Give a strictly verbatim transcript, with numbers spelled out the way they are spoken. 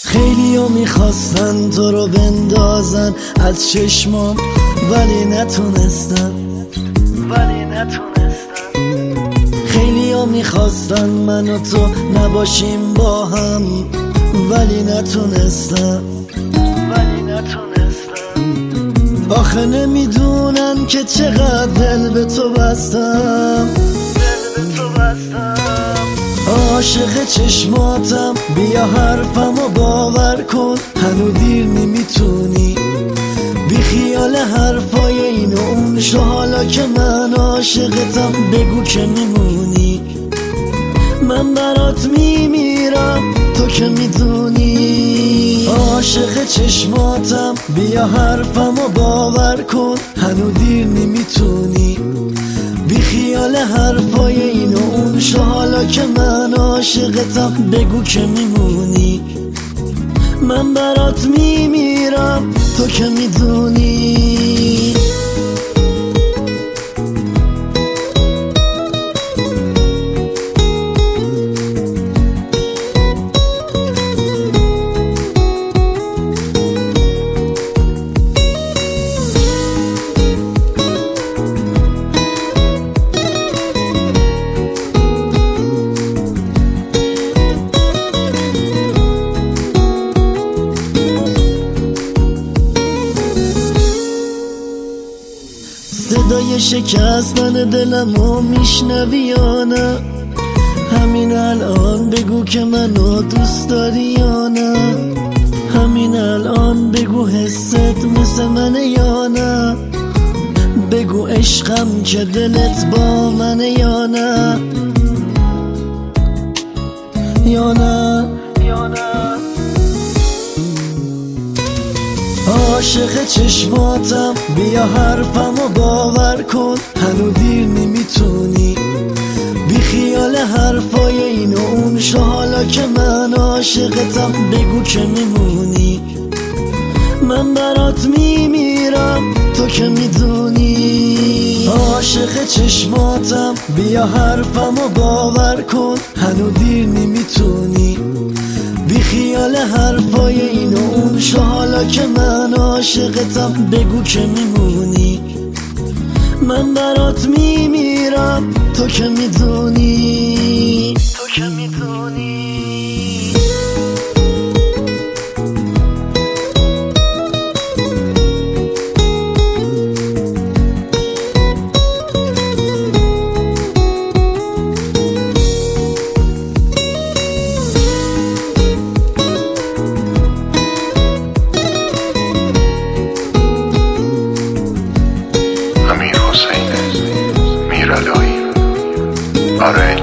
خیلی‌ها میخواستن تو رو بندازن از چشمام ولی نتونستن ولی نتونستن خیلی‌ها میخواستن من و تو نباشیم با هم ولی نتونستن ولی نتونستن آخه نمیدونن که چقدر دل به تو بستم دل به تو بستم عاشق چشماتم، بیا حرفمو باور کن هنو دیر نمیتونی بی خیال حرفای این و اون شو حالا که من عاشقتم بگو که میمونی من برات میمیرم تو که میدونی عاشق چشماتم بیا حرفمو باور کن هنو دیر نمیتونی بی خیال حرفای این و اون شو حالا که من عاشقتم بگو که میمونی من برات میمیرم تو که میدونی صدای شکستن دلمو میشنوی یا نه همین الان بگو که منو دوست داری یا نه همین الان بگو حست مثل منه یا نه بگو عشقم که دلت با منه یا نه یا نه یا نه عاشق چشماتم بیا حرفمو باور کن هنو دیر نمیتونی بی خیال حرفای این و اون شو حالا که من عاشقتم بگو که میمونی من برات میمیرم تو که میدونی عاشق چشماتم بیا حرفمو باور کن هنو دیر نمیتونی بی خیال حرفای این و اون شو حالا که من عاشقتم بگو که میمونی من برات میمیرم تو که میدونی تو که میدونی آره